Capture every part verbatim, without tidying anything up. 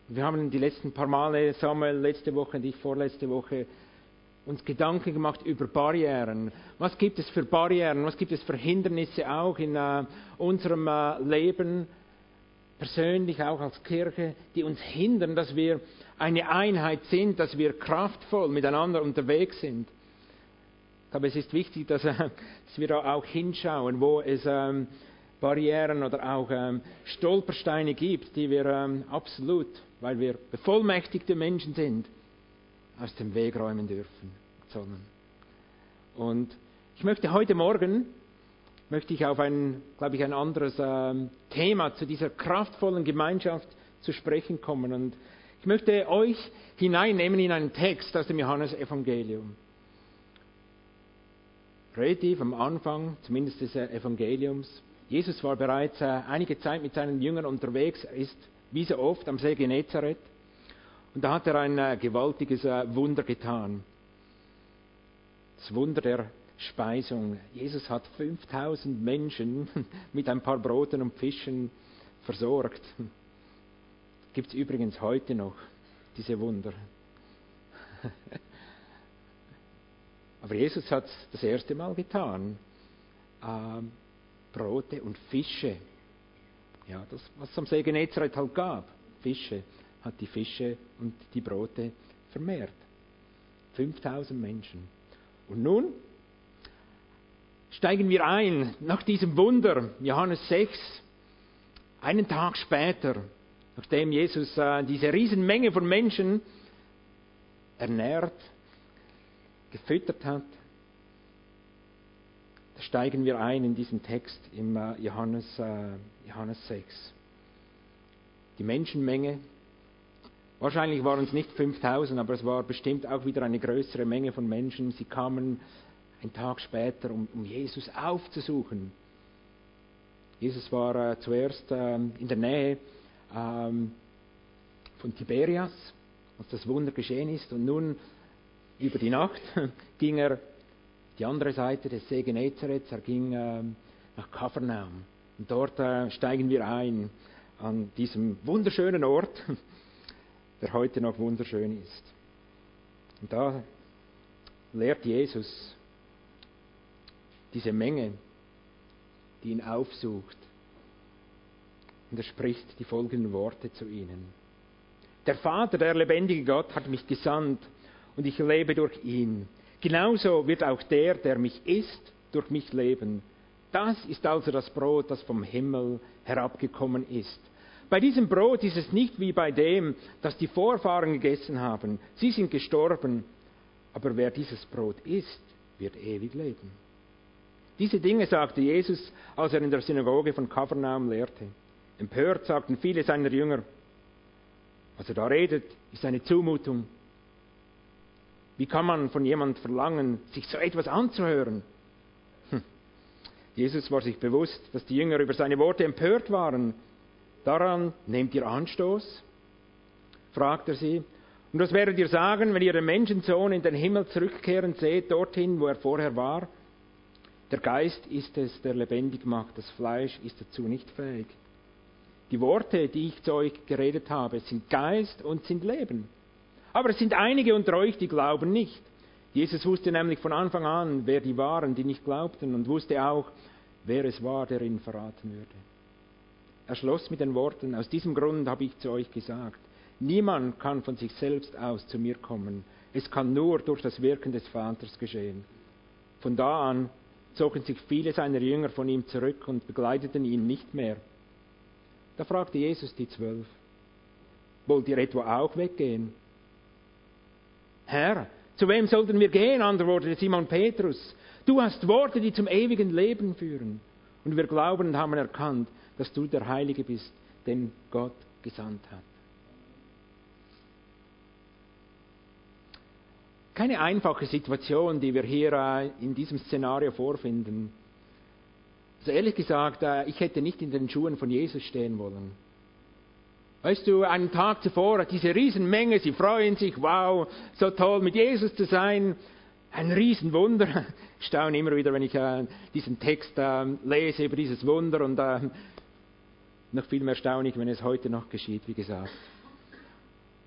Wir haben die letzten paar Male, Samuel, letzte Woche und ich vorletzte Woche, uns Gedanken gemacht über Barrieren. Was gibt es für Barrieren? Was gibt es für Hindernisse auch in äh, unserem äh, Leben, persönlich auch als Kirche, die uns hindern, dass wir eine Einheit sind, dass wir kraftvoll miteinander unterwegs sind? Ich glaube, es ist wichtig, dass, äh, dass wir da auch hinschauen, wo es ähm, Barrieren oder auch ähm, Stolpersteine gibt, die wir ähm, absolut, weil wir bevollmächtigte Menschen sind, aus dem Weg räumen dürfen sollen. Und ich möchte heute Morgen, möchte ich auf ein, glaube ich, ein anderes ähm, Thema zu dieser kraftvollen Gemeinschaft zu sprechen kommen. Und ich möchte euch hineinnehmen in einen Text aus dem Johannesevangelium. Relativ am Anfang, zumindest des Evangeliums. Jesus war bereits äh, einige Zeit mit seinen Jüngern unterwegs. Er ist wie so oft am See Genezareth. Und da hat er ein äh, gewaltiges äh, Wunder getan. Das Wunder der Speisung. Jesus hat fünftausend Menschen mit ein paar Broten und Fischen versorgt. Gibt es übrigens heute noch, diese Wunder. Aber Jesus hat es das erste Mal getan. Ähm, Brote und Fische. Ja, das, was es am See Genezareth halt gab. Fische. Hat die Fische und die Brote vermehrt. fünftausend Menschen. Und nun steigen wir ein nach diesem Wunder, Johannes sechs, einen Tag später, nachdem Jesus äh, diese Riesenmenge von Menschen ernährt, gefüttert hat, da steigen wir ein in diesen Text im äh, Johannes, äh, Johannes sechs. Die Menschenmenge, wahrscheinlich waren es nicht fünftausend, aber es war bestimmt auch wieder eine größere Menge von Menschen. Sie kamen einen Tag später, um, um Jesus aufzusuchen. Jesus war äh, zuerst äh, in der Nähe ähm, von Tiberias, als das Wunder geschehen ist. Und nun, über die Nacht, ging er die andere Seite des See Genezareth, er ging äh, nach Kapernaum. Und dort äh, steigen wir ein an diesem wunderschönen Ort, der heute noch wunderschön ist. Und da lehrt Jesus diese Menge, die ihn aufsucht. Und er spricht die folgenden Worte zu ihnen. Der Vater, der lebendige Gott, hat mich gesandt und ich lebe durch ihn. Genauso wird auch der, der mich isst, durch mich leben. Das ist also das Brot, das vom Himmel herabgekommen ist. Bei diesem Brot ist es nicht wie bei dem, das die Vorfahren gegessen haben. Sie sind gestorben, aber wer dieses Brot isst, wird ewig leben. Diese Dinge sagte Jesus, als er in der Synagoge von Kapernaum lehrte. Empört sagten viele seiner Jünger, was er da redet, ist eine Zumutung. Wie kann man von jemandem verlangen, sich so etwas anzuhören? Hm. Jesus war sich bewusst, dass die Jünger über seine Worte empört waren. Daran nehmt ihr Anstoß? Fragt er sie. Und was werdet ihr sagen, wenn ihr den Menschensohn in den Himmel zurückkehren seht, dorthin, wo er vorher war? Der Geist ist es, der lebendig macht, das Fleisch ist dazu nicht fähig. Die Worte, die ich zu euch geredet habe, sind Geist und sind Leben. Aber es sind einige unter euch, die glauben nicht. Jesus wusste nämlich von Anfang an, wer die waren, die nicht glaubten, und wusste auch, wer es war, der ihn verraten würde. Er schloss mit den Worten, aus diesem Grund habe ich zu euch gesagt, niemand kann von sich selbst aus zu mir kommen. Es kann nur durch das Wirken des Vaters geschehen. Von da an zogen sich viele seiner Jünger von ihm zurück und begleiteten ihn nicht mehr. Da fragte Jesus die Zwölf, wollt ihr etwa auch weggehen? Herr, zu wem sollten wir gehen? Antwortete Simon Petrus. Du hast Worte, die zum ewigen Leben führen. Und wir glauben und haben erkannt, dass du der Heilige bist, den Gott gesandt hat. Keine einfache Situation, die wir hier äh, in diesem Szenario vorfinden. Also ehrlich gesagt, äh, ich hätte nicht in den Schuhen von Jesus stehen wollen. Weißt du, einen Tag zuvor, diese Riesenmenge, sie freuen sich, wow, so toll mit Jesus zu sein. Ein Riesenwunder. Ich staune immer wieder, wenn ich äh, diesen Text äh, lese über dieses Wunder und äh, noch viel mehr staune ich, wenn es heute noch geschieht, wie gesagt.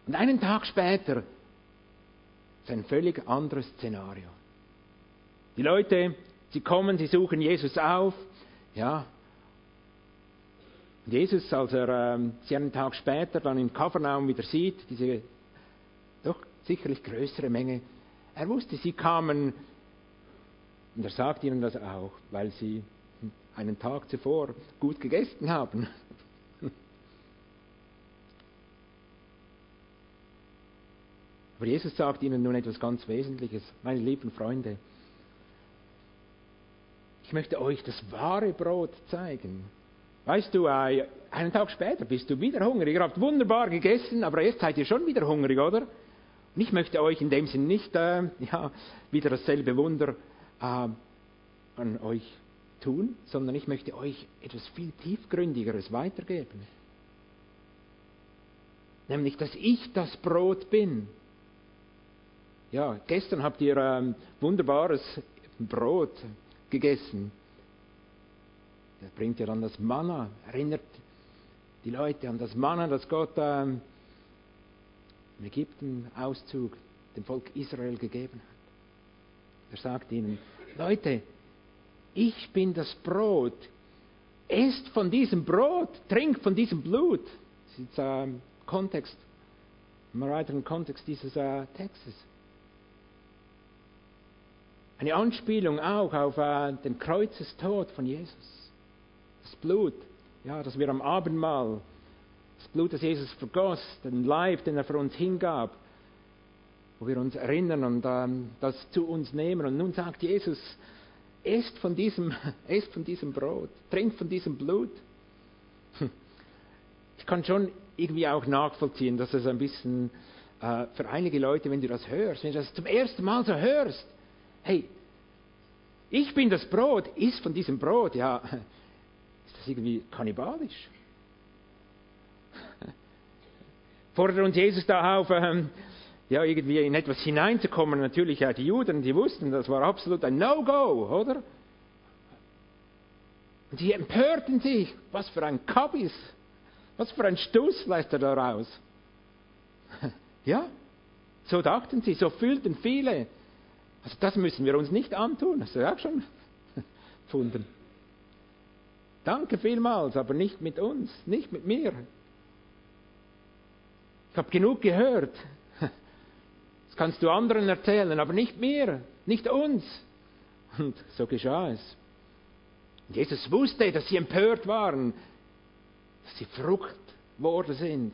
Und einen Tag später ist ein völlig anderes Szenario. Die Leute, sie kommen, sie suchen Jesus auf. Ja. Und Jesus, als er ähm, sie einen Tag später dann in Kapernaum wieder sieht, diese doch sicherlich größere Menge, er wusste, sie kamen, und er sagt ihnen das auch, weil sie einen Tag zuvor gut gegessen haben. Aber Jesus sagt ihnen nun etwas ganz Wesentliches. Meine lieben Freunde, ich möchte euch das wahre Brot zeigen. Weißt du, einen Tag später bist du wieder hungrig. Ihr habt wunderbar gegessen, aber jetzt seid ihr schon wieder hungrig, oder? Und ich möchte euch in dem Sinn nicht äh, ja, wieder dasselbe Wunder äh, an euch tun, sondern ich möchte euch etwas viel tiefgründigeres weitergeben. Nämlich, dass ich das Brot bin. Ja, gestern habt ihr ähm, wunderbares Brot gegessen. Das bringt ja dann das Manna, erinnert die Leute an das Manna, das Gott ähm, im Ägypten-Auszug dem Volk Israel gegeben hat. Er sagt ihnen, Leute, ich bin das Brot. Esst von diesem Brot, trinkt von diesem Blut. Das ist der ähm, Kontext, im weiteren Kontext dieses äh, Textes. Eine Anspielung auch auf äh, den Kreuzestod von Jesus. Das Blut, ja, das wir am Abendmahl, das Blut, das Jesus vergoss, den Leib, den er für uns hingab, wo wir uns erinnern und ähm, das zu uns nehmen. Und nun sagt Jesus, esst von diesem, esst von diesem Brot, trinkt von diesem Blut. Ich kann schon irgendwie auch nachvollziehen, dass es ein bisschen äh, für einige Leute, wenn du das hörst, wenn du das zum ersten Mal so hörst, hey, ich bin das Brot, iss von diesem Brot, ja, ist das irgendwie kannibalisch? Fordert uns Jesus da auf, ähm, ja, irgendwie in etwas hineinzukommen. Natürlich, ja, die Juden, die wussten, das war absolut ein No-Go, oder? Und sie empörten sich. Was für ein Kabis, was für ein Stuss lässt er da raus? Ja, so dachten sie, so fühlten viele. Also das müssen wir uns nicht antun, hast du auch schon gefunden. Danke vielmals, aber nicht mit uns, nicht mit mir. Ich habe genug gehört. Das kannst du anderen erzählen, aber nicht mir, nicht uns. Und so geschah es. Und Jesus wusste, dass sie empört waren, dass sie verrückt worden sind,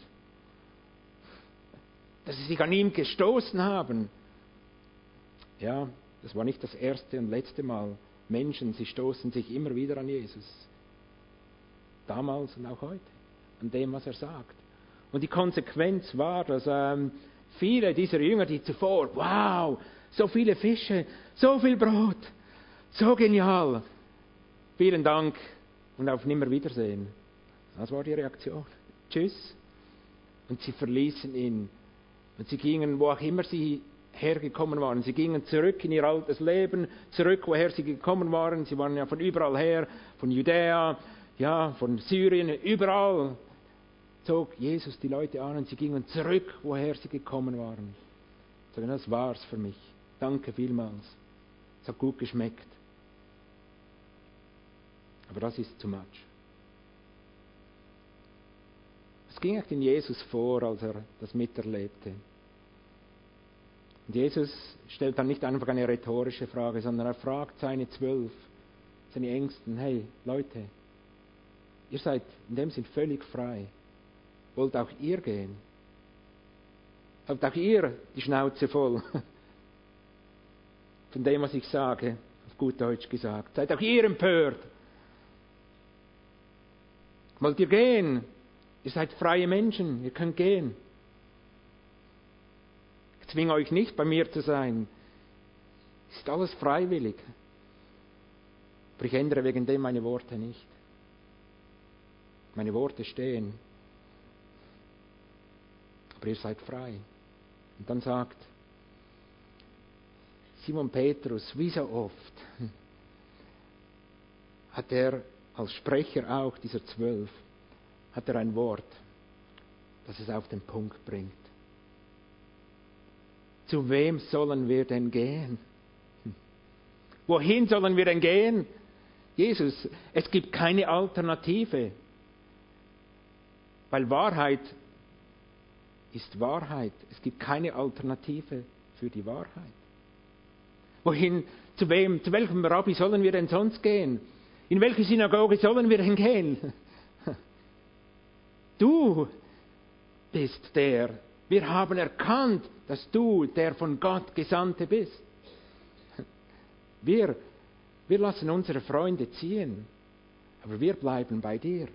dass sie sich an ihm gestoßen haben. Ja, das war nicht das erste und letzte Mal. Menschen, sie stoßen sich immer wieder an Jesus. Damals und auch heute. An dem, was er sagt. Und die Konsequenz war, dass ähm, viele dieser Jünger, die zuvor, wow, so viele Fische, so viel Brot, so genial. Vielen Dank und auf Nimmerwiedersehen. Das war die Reaktion. Tschüss. Und sie verließen ihn. Und sie gingen, wo auch immer sie hergekommen waren. Sie gingen zurück in ihr altes Leben, zurück, woher sie gekommen waren. Sie waren ja von überall her, von Judäa, ja, von Syrien, überall zog Jesus die Leute an und sie gingen zurück, woher sie gekommen waren. Sagen, das war's für mich. Danke vielmals. Es hat gut geschmeckt. Aber das ist too much. Was ging eigentlich in Jesus vor, als er das miterlebte? Und Jesus stellt dann nicht einfach eine rhetorische Frage, sondern er fragt seine Zwölf, seine Ängsten, hey Leute, ihr seid in dem Sinn völlig frei. Wollt auch ihr gehen? Habt auch ihr die Schnauze voll von dem, was ich sage, auf gut Deutsch gesagt? Seid auch ihr empört? Wollt ihr gehen? Ihr seid freie Menschen, ihr könnt gehen. Ich zwinge euch nicht, bei mir zu sein. Es ist alles freiwillig. Aber ich ändere wegen dem meine Worte nicht. Meine Worte stehen. Aber ihr seid frei. Und dann sagt Simon Petrus, wie so oft, hat er als Sprecher auch dieser Zwölf, hat er ein Wort, das es auf den Punkt bringt. zu wem sollen wir denn gehen? Wohin sollen wir denn gehen? Jesus, es gibt keine Alternative. Weil Wahrheit ist Wahrheit. Es gibt keine Alternative für die Wahrheit. Wohin, zu wem, zu welchem Rabbi sollen wir denn sonst gehen? In welche Synagoge sollen wir denn gehen? Du bist der. Wir haben erkannt, dass du der von Gott Gesandte bist. Wir, wir lassen unsere Freunde ziehen, aber wir bleiben bei dir.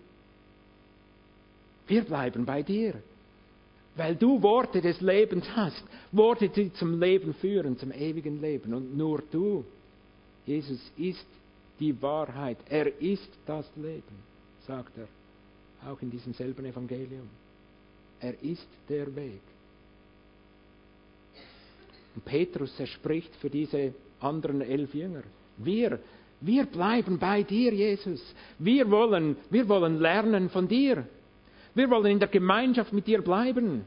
Wir bleiben bei dir, weil du Worte des Lebens hast, Worte, die zum Leben führen, zum ewigen Leben. Und nur du, Jesus, ist die Wahrheit. Er ist das Leben, sagt er, auch in diesem selben Evangelium. Er ist der Weg. Und Petrus, er spricht für diese anderen elf Jünger. Wir, wir bleiben bei dir, Jesus. Wir wollen, wir wollen lernen von dir. Wir wollen in der Gemeinschaft mit dir bleiben.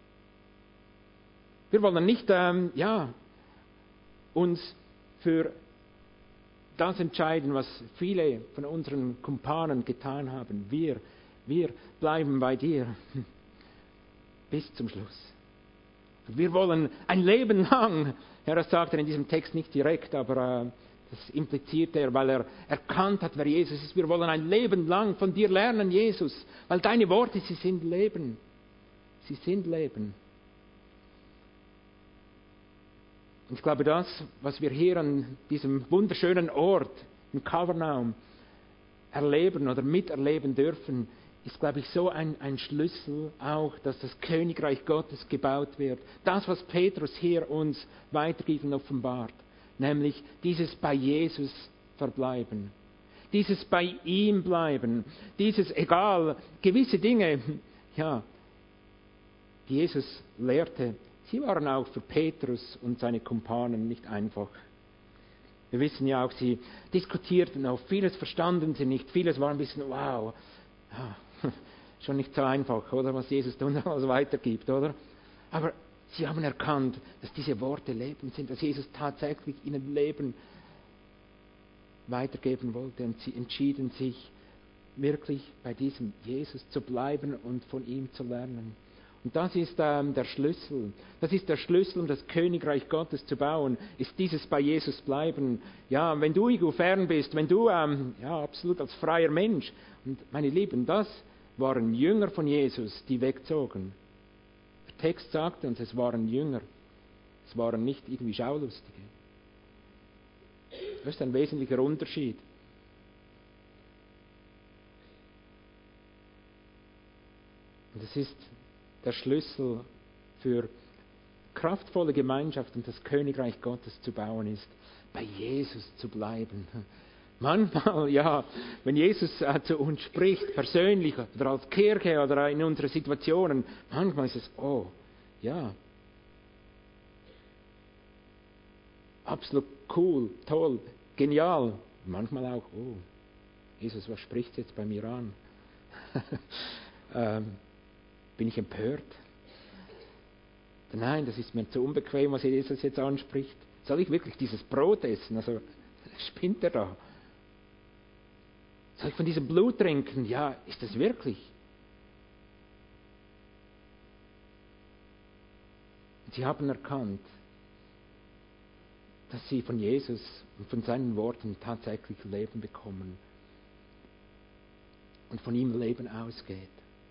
Wir wollen nicht, ähm, ja, uns für das entscheiden, was viele von unseren Kumpanen getan haben. Wir, wir bleiben bei dir bis zum Schluss. Wir wollen ein Leben lang, ja, das sagt er in diesem Text nicht direkt, aber äh, das impliziert er, weil er erkannt hat, wer Jesus ist. Wir wollen ein Leben lang von dir lernen, Jesus, weil deine Worte, sie sind Leben. Sie sind Leben. Und ich glaube, das, was wir hier an diesem wunderschönen Ort in Kapernaum erleben oder miterleben dürfen, ist, glaube ich, so ein, ein Schlüssel auch, dass das Königreich Gottes gebaut wird. Das, was Petrus hier uns weitergibt und offenbart. Nämlich dieses bei Jesus verbleiben. Dieses bei ihm bleiben. Dieses, egal, gewisse Dinge, ja, die Jesus lehrte, sie waren auch für Petrus und seine Kumpanen nicht einfach. Wir wissen ja auch, sie diskutierten auch, vieles verstanden sie nicht, vieles war ein bisschen, wow, ja, schon nicht so einfach, oder, was Jesus uns alles weitergibt, oder? Aber sie haben erkannt, dass diese Worte Leben sind, dass Jesus tatsächlich ihnen Leben weitergeben wollte. Und sie entschieden sich, wirklich bei diesem Jesus zu bleiben und von ihm zu lernen. Und das ist ähm, der Schlüssel. Das ist der Schlüssel, um das Königreich Gottes zu bauen, ist dieses bei Jesus bleiben. Ja, wenn du irgendwo fern bist, wenn du ähm, ja, absolut als freier Mensch, und meine Lieben, das waren Jünger von Jesus, die wegzogen. Der Text sagt uns, es waren Jünger. Es waren nicht irgendwie Schaulustige. Das ist ein wesentlicher Unterschied. Und das ist der Schlüssel für kraftvolle Gemeinschaft und das Königreich Gottes zu bauen ist, bei Jesus zu bleiben. Manchmal, ja, wenn Jesus äh, zu uns spricht, persönlich oder als Kirche oder in unseren Situationen, manchmal ist es, oh, ja, absolut cool, toll, genial. Manchmal auch, oh, Jesus, was spricht jetzt bei mir an? ähm, bin ich empört? Nein, das ist mir zu unbequem, was Jesus jetzt anspricht. Soll ich wirklich dieses Brot essen? Also, spinnt er da? Soll ich von diesem Blut trinken? Ja, ist das wirklich? Und sie haben erkannt, dass sie von Jesus und von seinen Worten tatsächlich Leben bekommen und von ihm Leben ausgeht.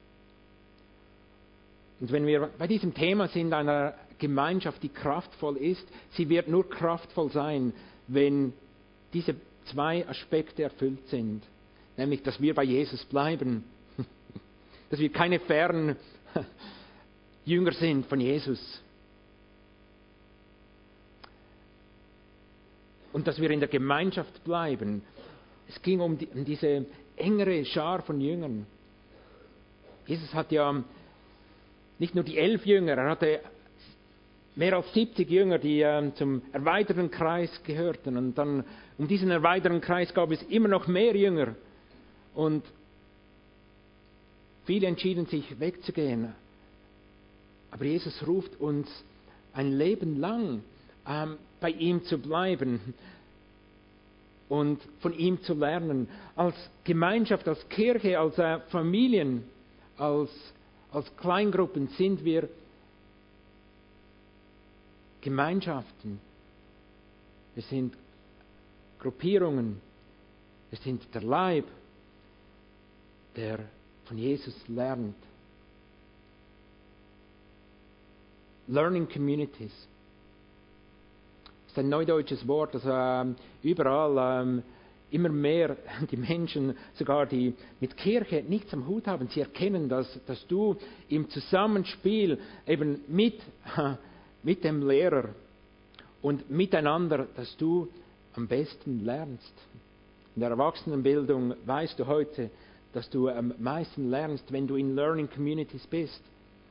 Und wenn wir bei diesem Thema sind, einer Gemeinschaft, die kraftvoll ist, sie wird nur kraftvoll sein, wenn diese zwei Aspekte erfüllt sind. Nämlich, dass wir bei Jesus bleiben, dass wir keine fernen Jünger sind von Jesus. Und dass wir in der Gemeinschaft bleiben. Es ging um, die, um diese engere Schar von Jüngern. Jesus hat ja nicht nur die elf Jünger, er hatte mehr als siebzig Jünger, die äh, zum erweiterten Kreis gehörten. Und dann um diesen erweiterten Kreis gab es immer noch mehr Jünger. Und viele entschieden sich wegzugehen. Aber Jesus ruft uns ein Leben lang ähm, bei ihm zu bleiben und von ihm zu lernen. Als Gemeinschaft, als Kirche, als äh, Familien, als, als Kleingruppen sind wir Gemeinschaften. Wir sind Gruppierungen. Wir sind der Leib, der von Jesus lernt. Learning Communities. Das ist ein neudeutsches Wort, das ähm, überall ähm, immer mehr die Menschen, sogar die mit Kirche nichts am Hut haben, sie erkennen, dass, dass du im Zusammenspiel eben mit, mit dem Lehrer und miteinander, dass du am besten lernst. In der Erwachsenenbildung weißt du heute, dass du am meisten lernst, wenn du in Learning Communities bist.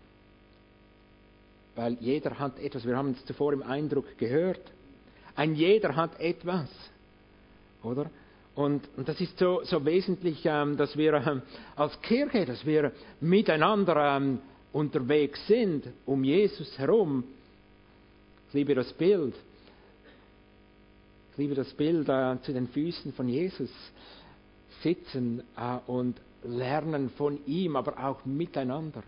Weil jeder hat etwas, wir haben es zuvor im Eindruck gehört, ein jeder hat etwas, oder? Und, und das ist so, so wesentlich, ähm, dass wir ähm, als Kirche, dass wir miteinander ähm, unterwegs sind, um Jesus herum. Ich liebe das Bild. Ich liebe das Bild äh, zu den Füßen von Jesus sitzen äh, und lernen von ihm, aber auch miteinander.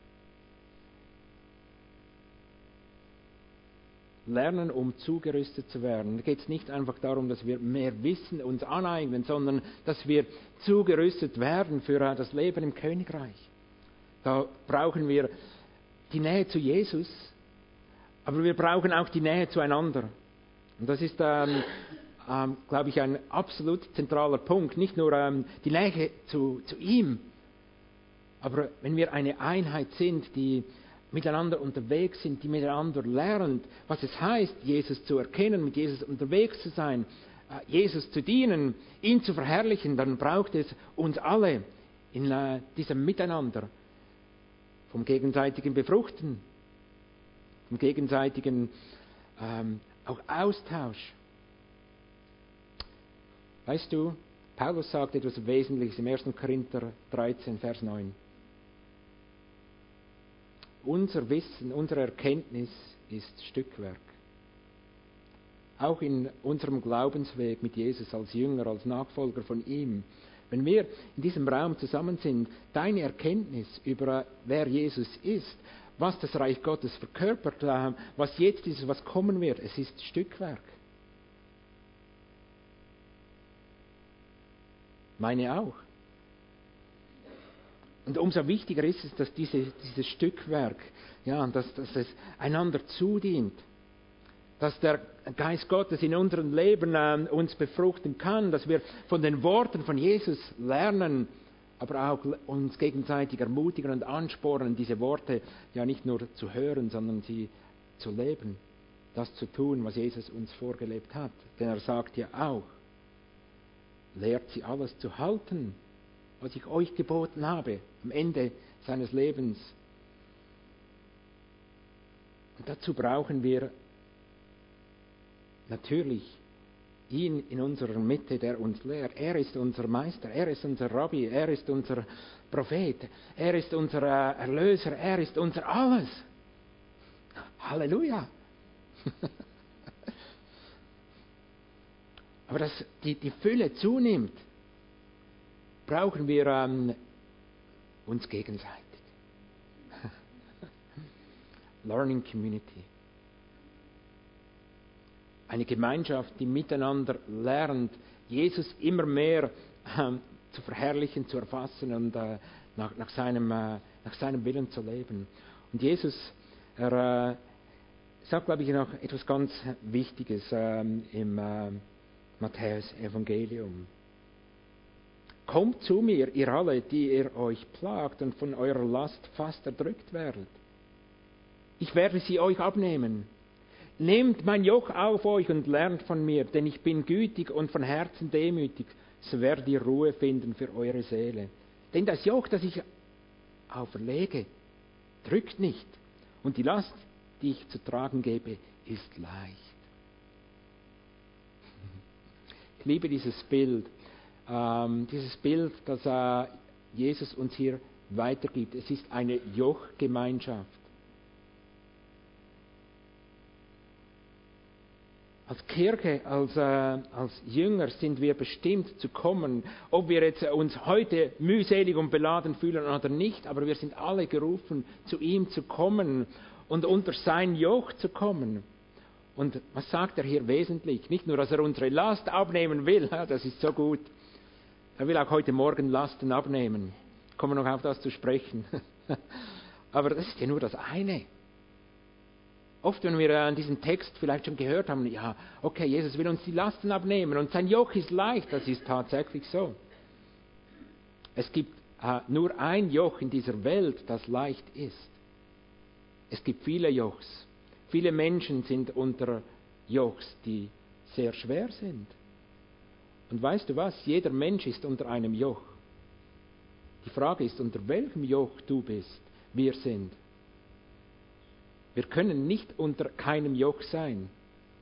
Lernen, um zugerüstet zu werden. Da geht es nicht einfach darum, dass wir mehr Wissen uns aneignen, sondern dass wir zugerüstet werden für äh, das Leben im Königreich. Da brauchen wir die Nähe zu Jesus, aber wir brauchen auch die Nähe zueinander. Und das ist, ähm, ähm, glaube ich, ein absolut zentraler Punkt. Nicht nur ähm, die Nähe zu, zu ihm, aber wenn wir eine Einheit sind, die miteinander unterwegs sind, die miteinander lernt, was es heißt, Jesus zu erkennen, mit Jesus unterwegs zu sein, äh, Jesus zu dienen, ihn zu verherrlichen, dann braucht es uns alle in äh, diesem Miteinander vom gegenseitigen Befruchten, vom gegenseitigen ähm, auch Austausch. Weißt du, Paulus sagt etwas Wesentliches im ersten Korinther dreizehn, Vers neun. Unser Wissen, unsere Erkenntnis ist Stückwerk. Auch in unserem Glaubensweg mit Jesus als Jünger, als Nachfolger von ihm. Wenn wir in diesem Raum zusammen sind, deine Erkenntnis über wer Jesus ist, was das Reich Gottes verkörpert, was jetzt ist, was kommen wird, es ist Stückwerk. Meine auch. Und umso wichtiger ist es, dass diese, dieses Stückwerk, ja, dass, dass es einander zudient. Dass der Geist Gottes in unserem Leben äh, uns befruchten kann, dass wir von den Worten von Jesus lernen, aber auch uns gegenseitig ermutigen und anspornen, diese Worte ja nicht nur zu hören, sondern sie zu leben. Das zu tun, was Jesus uns vorgelebt hat. Denn er sagt ja auch, lehrt sie alles zu halten, was ich euch geboten habe, am Ende seines Lebens. Und dazu brauchen wir natürlich ihn in unserer Mitte, der uns lehrt. Er ist unser Meister, er ist unser Rabbi, er ist unser Prophet, er ist unser Erlöser, er ist unser Alles. Halleluja! Aber dass die, die Fülle zunimmt, brauchen wir ähm, uns gegenseitig. Learning Community. Eine Gemeinschaft, die miteinander lernt, Jesus immer mehr ähm, zu verherrlichen, zu erfassen und äh, nach, nach, seinem, äh, nach seinem Willen zu leben. Und Jesus, er äh, sagt, glaube ich, noch etwas ganz Wichtiges ähm, im äh, Matthäus-Evangelium. Kommt zu mir, ihr alle, die ihr euch plagt und von eurer Last fast erdrückt werdet. Ich werde sie euch abnehmen. Nehmt mein Joch auf euch und lernt von mir, denn ich bin gütig und von Herzen demütig, so werdet ihr Ruhe finden für eure Seele. Denn das Joch, das ich auferlege, drückt nicht, und die Last, die ich zu tragen gebe, ist leicht. Ich liebe dieses Bild, ähm, dieses Bild, das äh, Jesus uns hier weitergibt. Es ist eine Jochgemeinschaft. Als Kirche, als, äh, als Jünger sind wir bestimmt zu kommen, ob wir jetzt uns heute mühselig und beladen fühlen oder nicht, aber wir sind alle gerufen, zu ihm zu kommen und unter sein Joch zu kommen. Und was sagt er hier wesentlich? Nicht nur, dass er unsere Last abnehmen will, das ist so gut. Er will auch heute Morgen Lasten abnehmen. Kommen wir noch auf das zu sprechen. Aber das ist ja nur das eine. Oft, wenn wir an diesen Text vielleicht schon gehört haben, ja, okay, Jesus will uns die Lasten abnehmen und sein Joch ist leicht, das ist tatsächlich so. Es gibt äh, nur ein Joch in dieser Welt, das leicht ist. Es gibt viele Jochs. Viele Menschen sind unter Jochs, die sehr schwer sind. Und weißt du was? Jeder Mensch ist unter einem Joch. Die Frage ist, unter welchem Joch du bist, wir sind. Wir können nicht unter keinem Joch sein.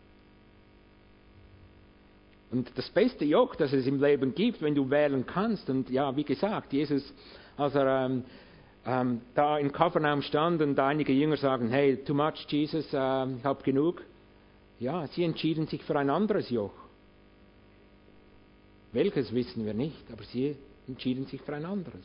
Und das beste Joch, das es im Leben gibt, wenn du wählen kannst, und ja, wie gesagt, Jesus, als er ähm, ähm, da in Kapernaum stand und einige Jünger sagen, hey, too much Jesus, äh, ich habe genug. Ja, sie entschieden sich für ein anderes Joch. Welches wissen wir nicht, aber sie entschieden sich für ein anderes.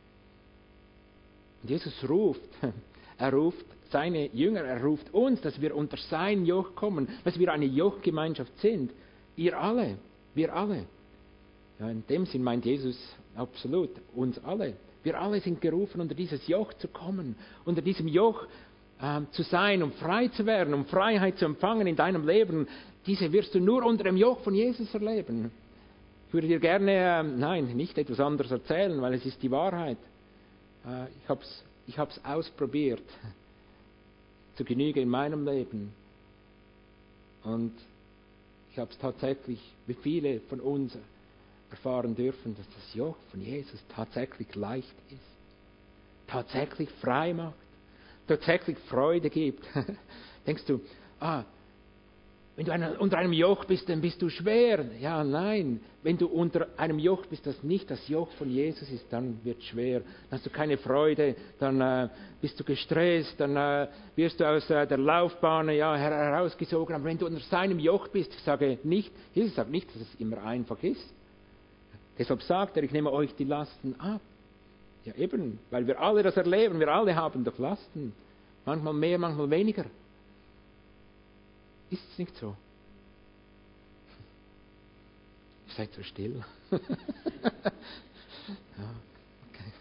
Und Jesus ruft, er ruft seine Jünger, er ruft uns, dass wir unter sein Joch kommen, dass wir eine Jochgemeinschaft sind. Ihr alle, wir alle. Ja, in dem Sinn meint Jesus absolut uns alle. Wir alle sind gerufen, unter dieses Joch zu kommen, unter diesem Joch äh, zu sein, um frei zu werden, um Freiheit zu empfangen in deinem Leben. Diese wirst du nur unter dem Joch von Jesus erleben. Ich würde dir gerne, äh, nein, nicht etwas anderes erzählen, weil es ist die Wahrheit. Äh, ich habe es ich hab's ausprobiert. Zu Genüge in meinem Leben. Und ich habe es tatsächlich, wie viele von uns erfahren dürfen, dass das Joch von Jesus tatsächlich leicht ist. Tatsächlich frei macht. Tatsächlich Freude gibt. Denkst du, ah, wenn du eine, unter einem Joch bist, dann bist du schwer. Ja, nein. Wenn du unter einem Joch bist, das nicht das Joch von Jesus ist, dann wird es schwer. Dann hast du keine Freude, dann äh, bist du gestresst, dann äh, wirst du aus äh, der Laufbahn ja, herausgesogen. Aber wenn du unter seinem Joch bist, ich sage nicht, Jesus sagt nicht, dass es immer einfach ist. Deshalb sagt er, ich nehme euch die Lasten ab. Ja eben, weil wir alle das erleben, wir alle haben doch Lasten. Manchmal mehr, manchmal weniger. Ist es nicht so? Ihr seid so still. Ja, okay.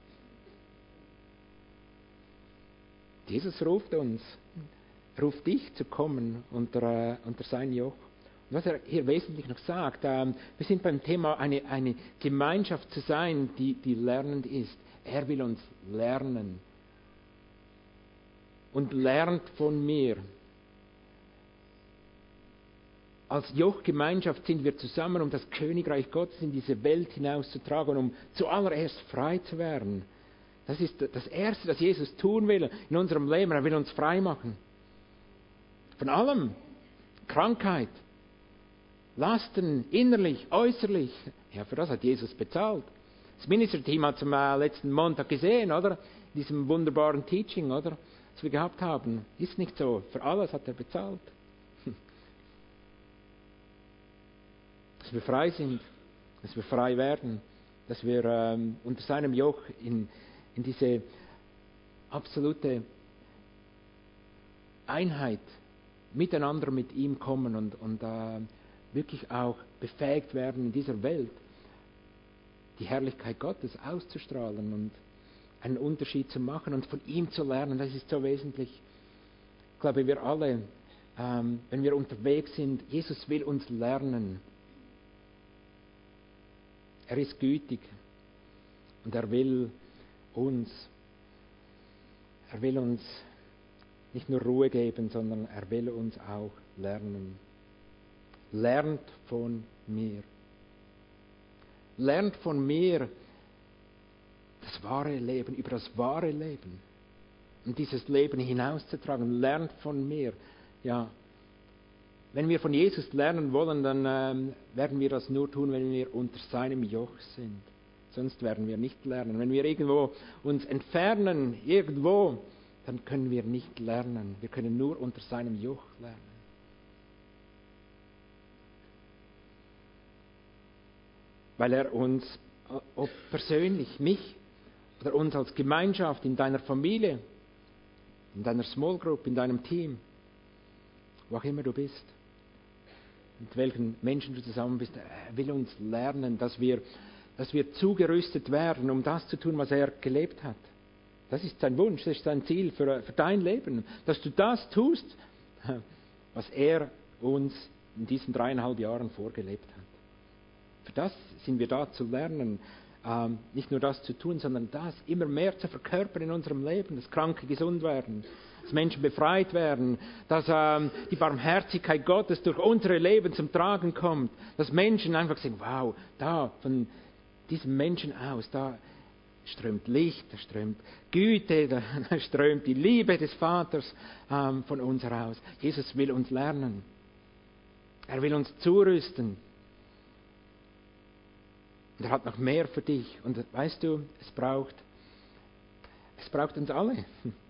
Jesus ruft uns, ruft dich zu kommen unter, unter sein Joch. Und was er hier wesentlich noch sagt, äh, wir sind beim Thema, eine, eine Gemeinschaft zu sein, die, die lernend ist. Er will uns lernen. Und lernt von mir. Als Jochgemeinschaft sind wir zusammen, um das Königreich Gottes in diese Welt hinauszutragen, um zuallererst frei zu werden. Das ist das Erste, das Jesus tun will in unserem Leben. Er will uns frei machen. Von allem. Krankheit, Lasten, innerlich, äußerlich. Ja, für das hat Jesus bezahlt. Das Ministerteam hat es am äh, letzten Montag gesehen, oder? In diesem wunderbaren Teaching, oder? Das wir gehabt haben. Ist nicht so. Für alles hat er bezahlt. Dass wir frei sind, dass wir frei werden, dass wir ähm, unter seinem Joch in, in diese absolute Einheit miteinander mit ihm kommen und, und äh, wirklich auch befähigt werden, in dieser Welt die Herrlichkeit Gottes auszustrahlen und einen Unterschied zu machen und von ihm zu lernen. Das ist so wesentlich. Ich glaube, wir alle, ähm, wenn wir unterwegs sind, Jesus will uns lernen. Er ist gütig und er will uns, er will uns nicht nur Ruhe geben, sondern er will uns auch lernen. Lernt von mir. Lernt von mir das wahre Leben, über das wahre Leben. Und dieses Leben hinauszutragen. Lernt von mir. Ja, wenn wir von Jesus lernen wollen, dann ähm, werden wir das nur tun, wenn wir unter seinem Joch sind. Sonst werden wir nicht lernen. Wenn wir irgendwo uns entfernen, irgendwo, dann können wir nicht lernen. Wir können nur unter seinem Joch lernen. weil er uns, ob persönlich, mich oder uns als Gemeinschaft in deiner Familie, in deiner Small Group, in deinem Team, wo auch immer du bist, mit welchen Menschen du zusammen bist, er will uns lernen, dass wir, dass wir zugerüstet werden, um das zu tun, was er gelebt hat. Das ist sein Wunsch, das ist sein Ziel für, für dein Leben, dass du das tust, was er uns in diesen dreieinhalb Jahren vorgelebt hat. Für das sind wir da zu lernen, ähm, nicht nur das zu tun, sondern das immer mehr zu verkörpern in unserem Leben, dass Kranke gesund werden, dass Menschen befreit werden, dass ähm, die Barmherzigkeit Gottes durch unsere Leben zum Tragen kommt, dass Menschen einfach sagen, wow, da von diesem Menschen aus, da strömt Licht, da strömt Güte, da strömt die Liebe des Vaters ähm, von uns heraus. Jesus will uns lernen. Er will uns zurüsten. Und er hat noch mehr für dich. Und weißt du, es braucht, es braucht uns alle.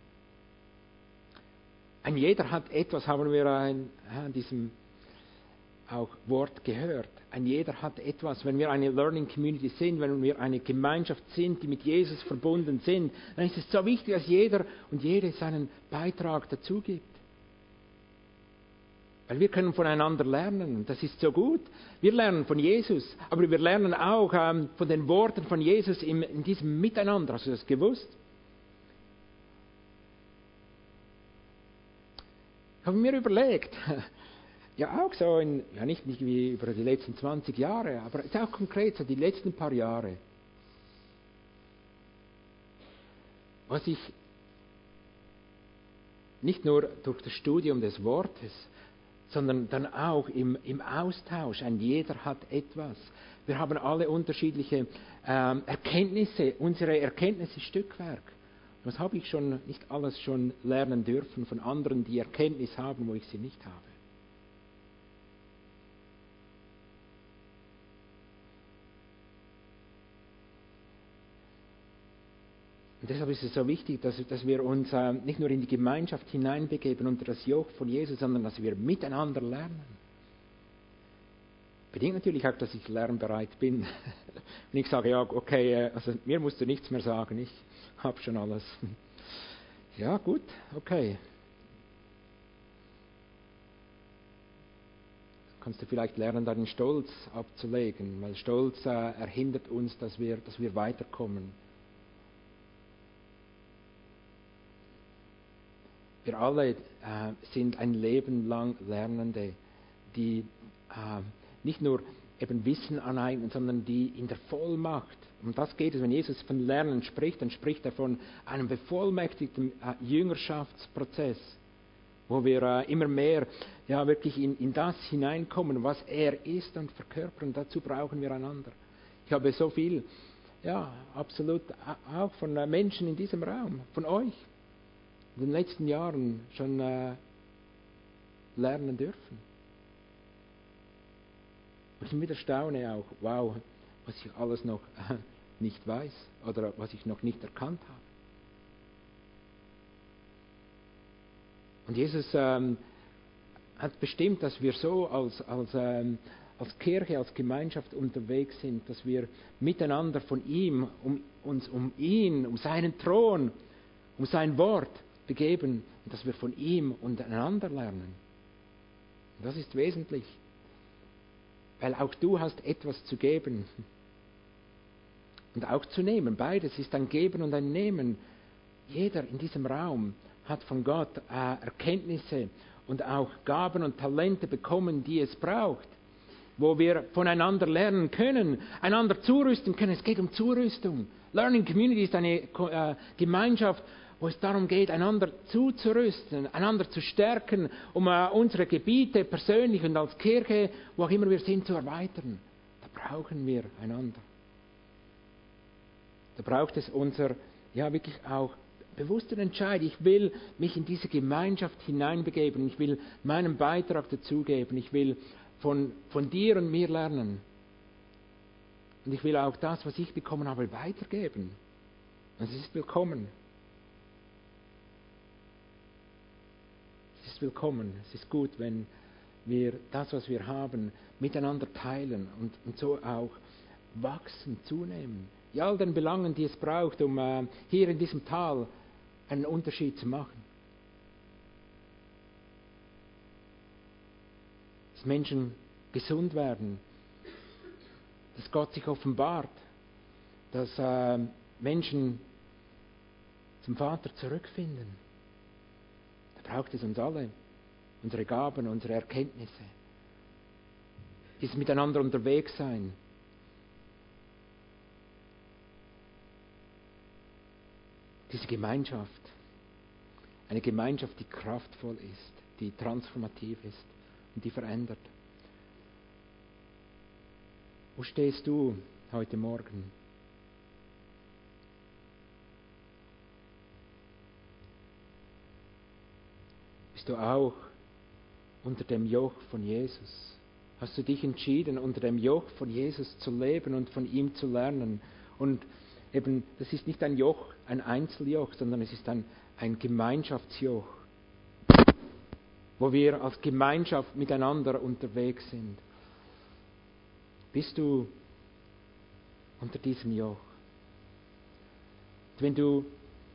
Ein jeder hat etwas, haben wir an, an diesem auch Wort gehört. Ein jeder hat etwas. Wenn wir eine Learning Community sind, wenn wir eine Gemeinschaft sind, die mit Jesus verbunden sind, dann ist es so wichtig, dass jeder und jede seinen Beitrag dazu gibt. Weil wir können voneinander lernen. Das ist so gut. Wir lernen von Jesus, aber wir lernen auch ähm, von den Worten von Jesus in, in diesem Miteinander. Hast du das gewusst? Ich habe mir überlegt, ja auch so, in, ja nicht, nicht wie über die letzten zwanzig Jahre, aber es ist auch konkret so die letzten paar Jahre, was ich nicht nur durch das Studium des Wortes, sondern dann auch im, im Austausch, ein jeder hat etwas. Wir haben alle unterschiedliche ähm, Erkenntnisse, unsere Erkenntnis ist Stückwerk. Das habe ich schon, nicht alles schon lernen dürfen von anderen, die Erkenntnis haben, wo ich sie nicht habe. Und deshalb ist es so wichtig, dass, dass wir uns äh, nicht nur in die Gemeinschaft hineinbegeben unter das Joch von Jesus, sondern dass wir miteinander lernen. Bedingt natürlich auch, dass ich lernbereit bin. Und ich sage, ja, okay, also mir musst du nichts mehr sagen, ich habe schon alles. Ja, gut, okay. Kannst du vielleicht lernen, deinen Stolz abzulegen, weil Stolz äh, erhindert uns, dass wir, dass wir weiterkommen. Wir alle äh, sind ein Leben lang Lernende, die äh, nicht nur eben Wissen aneignen, sondern die in der Vollmacht, um das geht es, wenn Jesus von Lernen spricht, dann spricht er von einem bevollmächtigten äh, Jüngerschaftsprozess, wo wir äh, immer mehr ja, wirklich in, in das hineinkommen, was er ist und verkörpern. Dazu brauchen wir einander. Ich habe so viel, ja, absolut auch von äh, Menschen in diesem Raum, von euch, in den letzten Jahren schon äh, lernen dürfen. Und ich wieder staune auch, wow, was ich alles noch äh, nicht weiß oder was ich noch nicht erkannt habe. Und Jesus ähm, hat bestimmt, dass wir so als, als, ähm, als Kirche, als Gemeinschaft unterwegs sind, dass wir miteinander von ihm, um, uns um ihn, um seinen Thron, um sein Wort begeben und dass wir von ihm untereinander lernen. Und das ist wesentlich, weil auch du hast etwas zu geben und auch zu nehmen. Beides ist ein Geben und ein Nehmen. Jeder in diesem Raum hat von Gott äh, Erkenntnisse und auch Gaben und Talente bekommen, die es braucht, wo wir voneinander lernen können, einander zurüsten können. Es geht um Zurüstung. Learning Community ist eine äh, Gemeinschaft, wo es darum geht, einander zuzurüsten, einander zu stärken, um äh, unsere Gebiete persönlich und als Kirche, wo auch immer wir sind, zu erweitern. Da brauchen wir einander. Da braucht es unser, ja wirklich auch bewussten Entscheid. Ich will mich in diese Gemeinschaft hineinbegeben. Ich will meinen Beitrag dazugeben. Ich will von, von dir und mir lernen. Und ich will auch das, was ich bekommen habe, weitergeben. Und es ist willkommen. Es ist willkommen. Es ist gut, wenn wir das, was wir haben, miteinander teilen und, und so auch wachsen, zunehmen. In all den Belangen, die es braucht, um äh, hier in diesem Tal einen Unterschied zu machen. Dass Menschen gesund werden, dass Gott sich offenbart, dass äh, Menschen zum Vater zurückfinden. Da braucht es uns alle, unsere Gaben, unsere Erkenntnisse, dieses Miteinander unterwegs sein. Diese Gemeinschaft, eine Gemeinschaft, die kraftvoll ist, die transformativ ist und die verändert. Wo stehst du heute Morgen? Bist du auch unter dem Joch von Jesus? Hast du dich entschieden, unter dem Joch von Jesus zu leben und von ihm zu lernen? Und eben, das ist nicht ein Joch, ein Einzeljoch, sondern es ist ein, ein Gemeinschaftsjoch, wo wir als Gemeinschaft miteinander unterwegs sind. Bist du unter diesem Joch? Wenn du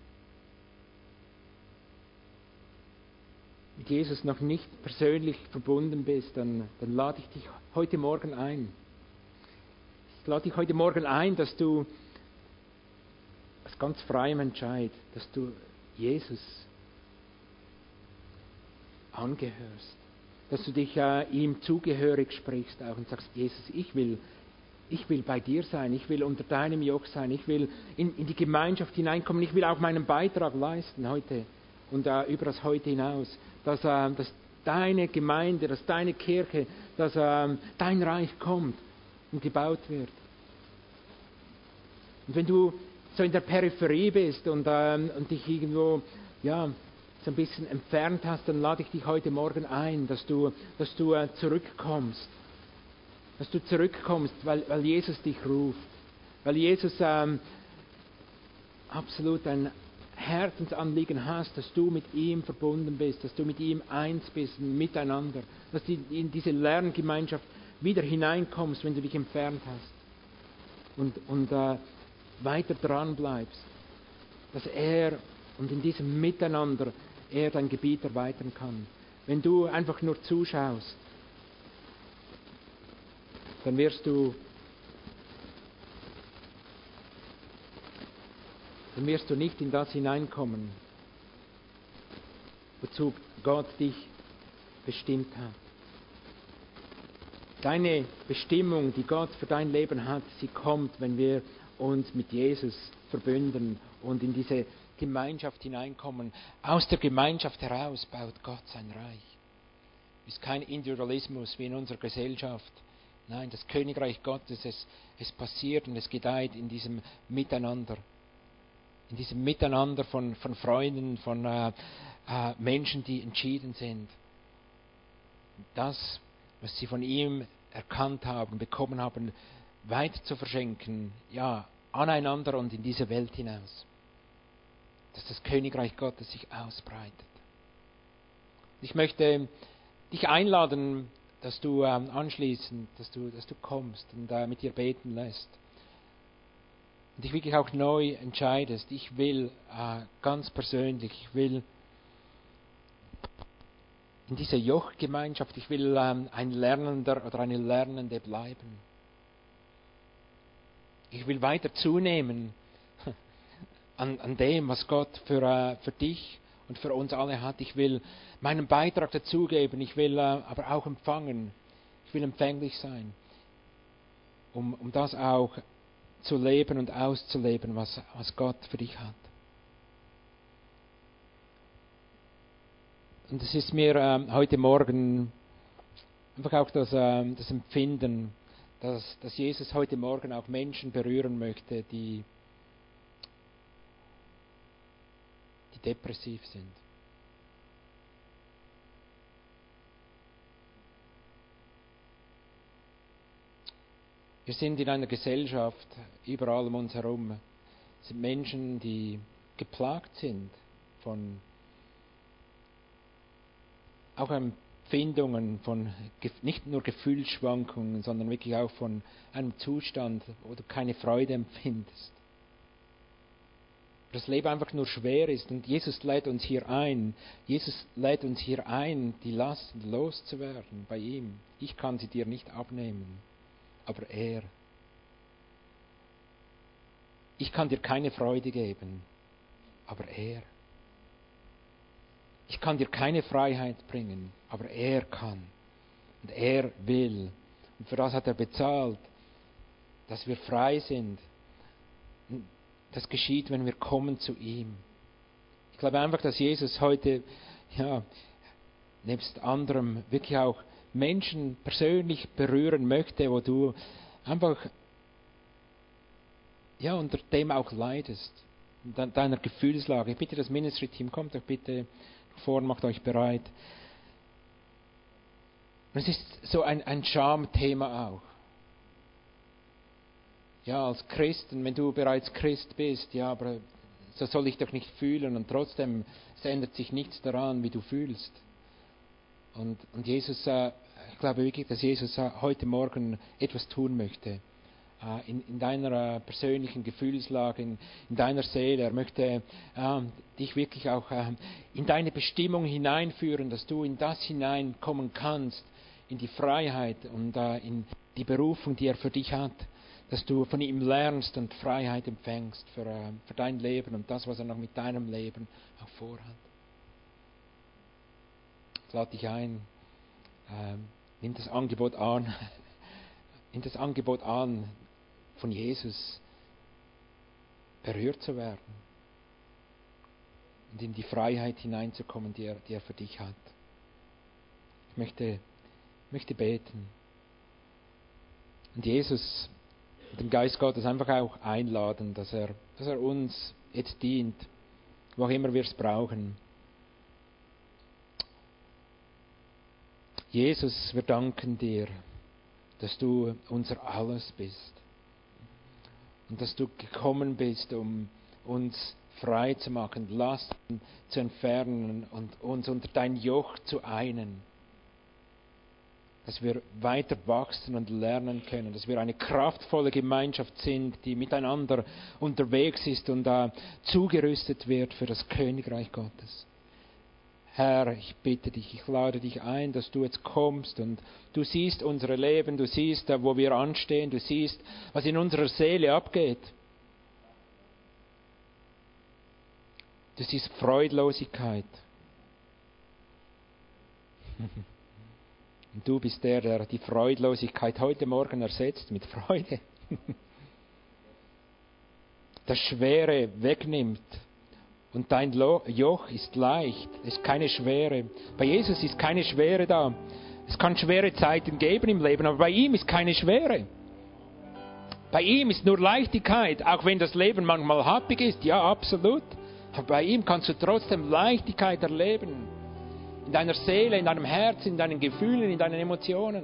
mit Jesus noch nicht persönlich verbunden bist, dann, dann lade ich dich heute Morgen ein. Ich lade dich heute Morgen ein, dass du aus ganz freiem Entscheid, dass du Jesus angehörst, dass du dich äh, ihm zugehörig sprichst auch und sagst, Jesus, ich will, ich will bei dir sein, ich will unter deinem Joch sein, ich will in, in die Gemeinschaft hineinkommen, ich will auch meinen Beitrag leisten heute und äh, über das Heute hinaus, dass, äh, dass deine Gemeinde, dass deine Kirche, dass äh, dein Reich kommt und gebaut wird. Und wenn du so in der Peripherie bist und, ähm, und dich irgendwo, ja, so ein bisschen entfernt hast, dann lade ich dich heute Morgen ein, dass du, dass du äh, zurückkommst. Dass du zurückkommst, weil, weil Jesus dich ruft. Weil Jesus ähm, absolut ein Herzensanliegen hast, dass du mit ihm verbunden bist, dass du mit ihm eins bist, miteinander. Dass du in diese Lerngemeinschaft wieder hineinkommst, wenn du dich entfernt hast. Und, und äh, weiter dran bleibst. Dass er und in diesem Miteinander er dein Gebiet erweitern kann. Wenn du einfach nur zuschaust, dann wirst du dann wirst du nicht in das hineinkommen, wozu Gott dich bestimmt hat. Deine Bestimmung, die Gott für dein Leben hat, sie kommt, wenn wir uns mit Jesus verbünden und in diese Gemeinschaft hineinkommen. Aus der Gemeinschaft heraus baut Gott sein Reich. Es ist kein Individualismus wie in unserer Gesellschaft. Nein, das Königreich Gottes, es, es passiert und es gedeiht in diesem Miteinander. In diesem Miteinander von, von Freunden, von äh, äh, Menschen, die entschieden sind. Das, was sie von ihm erkannt haben, bekommen haben, weiter zu verschenken, ja, aneinander und in diese Welt hinaus. Dass das Königreich Gottes sich ausbreitet. Ich möchte dich einladen, dass du ähm, anschließend, dass du, dass du kommst und äh, mit dir beten lässt. Und dich wirklich auch neu entscheidest, ich will äh, ganz persönlich, ich will in dieser Jochgemeinschaft, ich will ähm, ein Lernender oder eine Lernende bleiben. Ich will weiter zunehmen an, an dem, was Gott für, äh, für dich und für uns alle hat. Ich will meinen Beitrag dazugeben, ich will äh, aber auch empfangen. Ich will empfänglich sein, um, um das auch zu leben und auszuleben, was, was Gott für dich hat. Und es ist mir ähm, heute Morgen einfach auch das, ähm, das Empfinden, dass, dass Jesus heute Morgen auch Menschen berühren möchte, die, die depressiv sind. Wir sind in einer Gesellschaft, überall um uns herum, sind Menschen, die geplagt sind von auch einem Empfindungen, von nicht nur Gefühlsschwankungen, sondern wirklich auch von einem Zustand, wo du keine Freude empfindest. Das Leben einfach nur schwer ist. Und Jesus lädt uns hier ein. Jesus lädt uns hier ein, die Lasten loszuwerden bei ihm. Ich kann sie dir nicht abnehmen, aber er. Ich kann dir keine Freude geben, aber er. Ich kann dir keine Freiheit bringen, aber er kann. Und er will. Und für das hat er bezahlt, dass wir frei sind. Und das geschieht, wenn wir kommen zu ihm. Ich glaube einfach, dass Jesus heute, ja, nebst anderem wirklich auch Menschen persönlich berühren möchte, wo du einfach, ja, unter dem auch leidest. In deiner Gefühlslage. Ich bitte, das Ministry-Team, kommt doch bitte vor, macht euch bereit. Und es ist so ein, ein Schamthema auch. Ja, als Christen, wenn du bereits Christ bist, ja, aber so soll ich doch nicht fühlen und trotzdem, es ändert sich nichts daran, wie du fühlst. Und, und Jesus, äh, ich glaube wirklich, dass Jesus äh, heute Morgen etwas tun möchte. Äh, in, in deiner äh, persönlichen Gefühlslage, in, in deiner Seele. Er möchte äh, dich wirklich auch äh, in deine Bestimmung hineinführen, dass du in das hineinkommen kannst, in die Freiheit und äh, in die Berufung, die er für dich hat. Dass du von ihm lernst und Freiheit empfängst für, äh, für dein Leben und das, was er noch mit deinem Leben auch vorhat. Ich lade dich ein, äh, nimm das Angebot an, nimm das Angebot an, von Jesus berührt zu werden und in die Freiheit hineinzukommen, die er, die er für dich hat. Ich möchte, möchte beten. Und Jesus und den Geist Gottes einfach auch einladen, dass er, dass er uns jetzt dient, wo auch immer wir es brauchen. Jesus, wir danken dir, dass du unser Alles bist und dass du gekommen bist, um uns frei zu machen, Lasten zu entfernen und uns unter dein Joch zu einen. Dass wir weiter wachsen und lernen können, dass wir eine kraftvolle Gemeinschaft sind, die miteinander unterwegs ist und da zugerüstet wird für das Königreich Gottes. Herr, ich bitte dich, ich lade dich ein, dass du jetzt kommst und du siehst unsere Leben, du siehst, wo wir anstehen, du siehst, was in unserer Seele abgeht. Du siehst Freudlosigkeit. Und du bist der, der die Freudlosigkeit heute Morgen ersetzt mit Freude. Das Schwere wegnimmt. Und dein Joch ist leicht. Es ist keine Schwere. Bei Jesus ist keine Schwere da. Es kann schwere Zeiten geben im Leben, aber bei ihm ist keine Schwere. Bei ihm ist nur Leichtigkeit, auch wenn das Leben manchmal happig ist. Ja, absolut. Aber bei ihm kannst du trotzdem Leichtigkeit erleben. In deiner Seele, in deinem Herz, in deinen Gefühlen, in deinen Emotionen.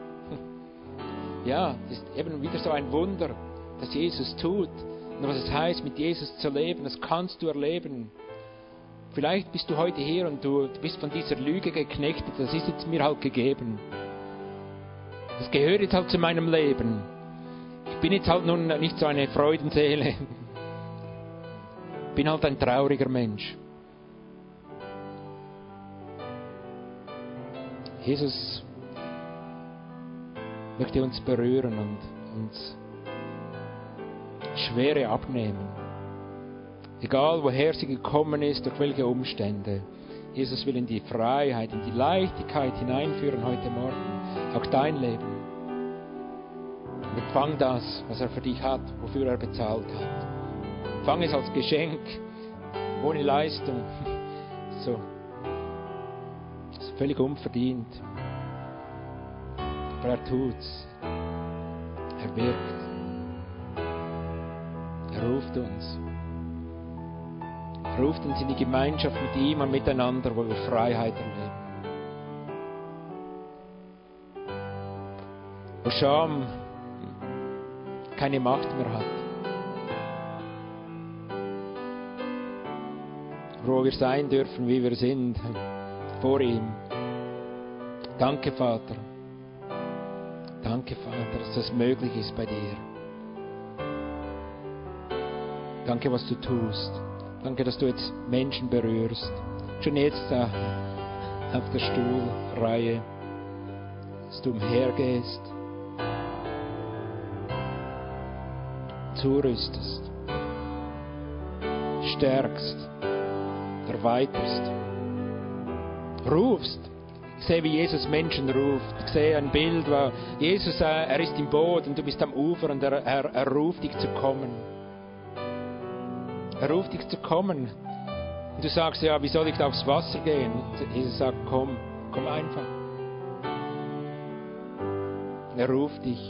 Ja, das ist eben wieder so ein Wunder, das Jesus tut. Und was es heißt, mit Jesus zu leben, das kannst du erleben. Vielleicht bist du heute hier und du, du bist von dieser Lüge geknechtet. Das ist jetzt mir halt gegeben. Das gehört jetzt halt zu meinem Leben. Ich bin jetzt halt nun nicht so eine Freudenseele. Ich bin halt ein trauriger Mensch. Jesus möchte uns berühren und uns Schwere abnehmen. Egal woher sie gekommen ist, durch welche Umstände. Jesus will in die Freiheit, in die Leichtigkeit hineinführen heute Morgen. Auch dein Leben. Und empfang das, was er für dich hat, wofür er bezahlt hat. Empfang es als Geschenk, ohne Leistung. So. Völlig unverdient. Aber er tut's. Er wirkt. Er ruft uns. Er ruft uns in die Gemeinschaft mit ihm und miteinander, wo wir Freiheit erleben. Wo Scham keine Macht mehr hat. Wo wir sein dürfen, wie wir sind, vor ihm. Danke, Vater. Danke, Vater, dass das möglich ist bei dir. Danke, was du tust. Danke, dass du jetzt Menschen berührst. Schon jetzt da auf der Stuhlreihe, dass du umhergehst, zurüstest, stärkst, erweiterst, rufst. Ich sehe, wie Jesus Menschen ruft. Ich sehe ein Bild, wo Jesus, er ist im Boot und du bist am Ufer und er, er, er ruft dich zu kommen. Er ruft dich zu kommen. Und du sagst, ja, wie soll ich da aufs Wasser gehen? Und Jesus sagt, komm, komm einfach. Er ruft dich.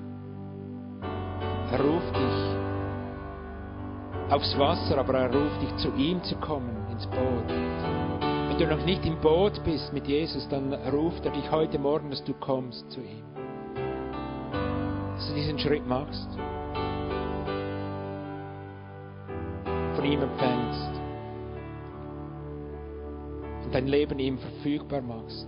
Er ruft dich aufs Wasser, aber er ruft dich, zu ihm zu kommen, ins Boot. Wenn du noch nicht im Boot bist mit Jesus, dann ruft er dich heute Morgen, dass du kommst zu ihm. Dass du diesen Schritt machst. Von ihm empfängst. Und dein Leben ihm verfügbar machst.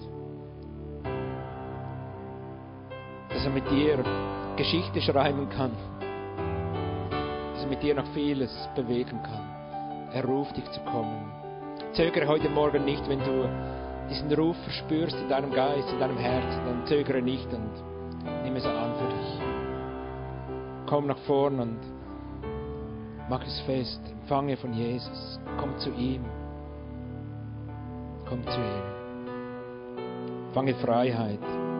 Dass er mit dir Geschichte schreiben kann. Dass er mit dir noch vieles bewegen kann. Er ruft dich zu kommen. Zögere heute Morgen nicht, wenn du diesen Ruf verspürst in deinem Geist, in deinem Herzen, dann zögere nicht und nimm es an für dich. Komm nach vorn und mach es fest. Empfange von Jesus. Komm zu ihm. Komm zu ihm. Empfange Freiheit.